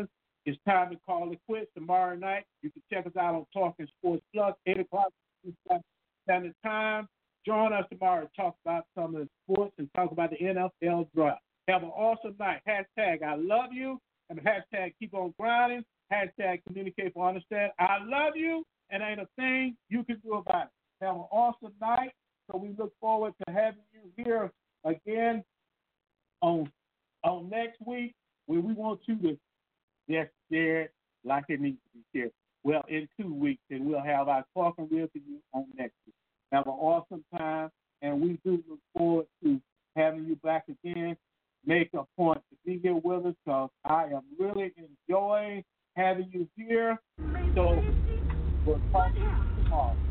it's time to call it quits tomorrow night. You can check us out on Talking Sports Plus, eight o'clock Standard Time. Join us tomorrow to talk about some of the sports and talk about the N F L draft. Have an awesome night. Hashtag I love you and hashtag keep on grinding. Hashtag communicate for understand. I love you and ain't a thing you can do about it. Have an awesome night. So we look forward to having you here again on on next week where we want you to just share it like it needs to be shared. Well, in two weeks, and we'll have our talking with you on next week. Have an awesome time, and we do look forward to having you back again. Make a point to be here with us because I am really enjoying having you here. So we'll talk to you tomorrow.